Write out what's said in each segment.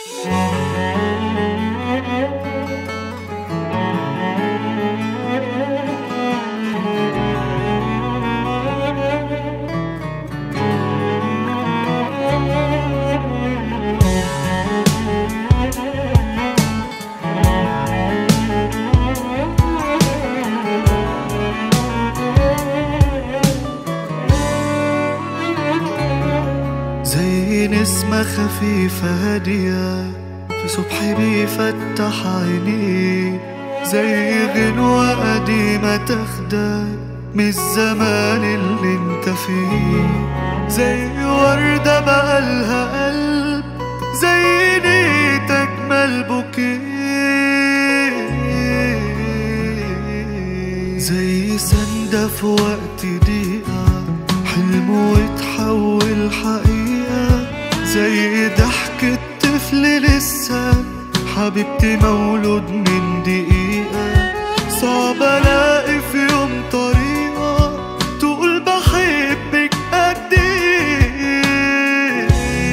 زي نسمة خفيفة هادية في صبحي بيفتح عيني، زي غنوة قديمة تاخدك من الزمان اللي انت فيه، زي وردة بقالها قلب، زي نيت أجمل بوكيه، زي سندة في وقت ضيقة حلم وتحول حقيقة، زي ضحكة طفل لسه حبيبتي مولود من دقيقة، صعب الاقي في يوم طريقة تقول بحبك قد ايه،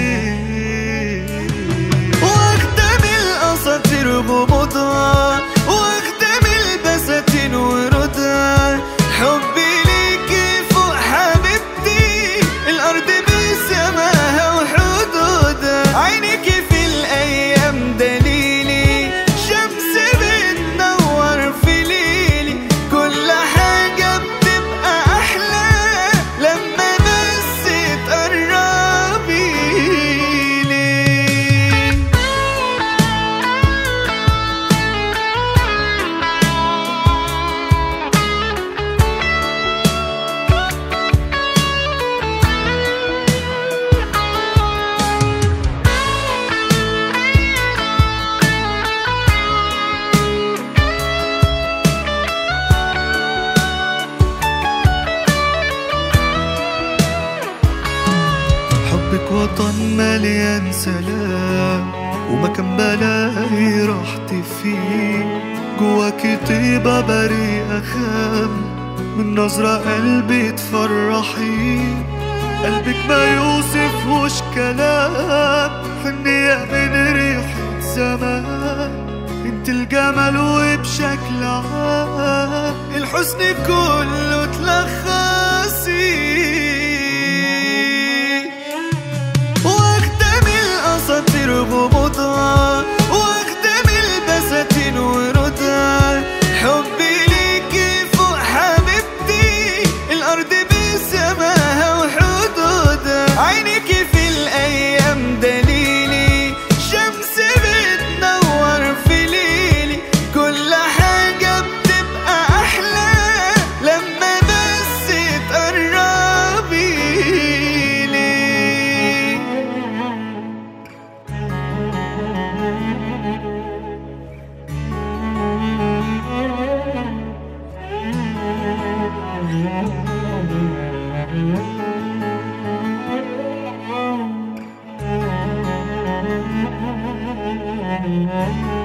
واخدم الاساطير غموضها، واخدم البساتين وردها، حبي ليكي فوق حبيبتي، الارض بسماها وحدودها، عينيكي في الايام دليلي، شمس بتنور في ليلي، كل حاجة بتبقى احلى لما بس تقربي لي. حبك وطن مليان سلام، ومكان بلاقي راحتي فيه، جواكي طيبة بريئة خام، من نظرة قلبي تفرحي، قلبك ما يوصفهوش كلام، حنية من ريحة زمان، انت الجمال وبشكل عام الحسن كله تلخصي، واخدم الاساطير غموضها، واخدم البساتين وردها، حبي ليكي فوق حبيبتي، الارض بسماها وحدودها، عينيكي في الايام دليلي، شمس بتنور في ليلي، كل حاجة بتبقى احلى لما بس تقربي لي. Mm-hmm.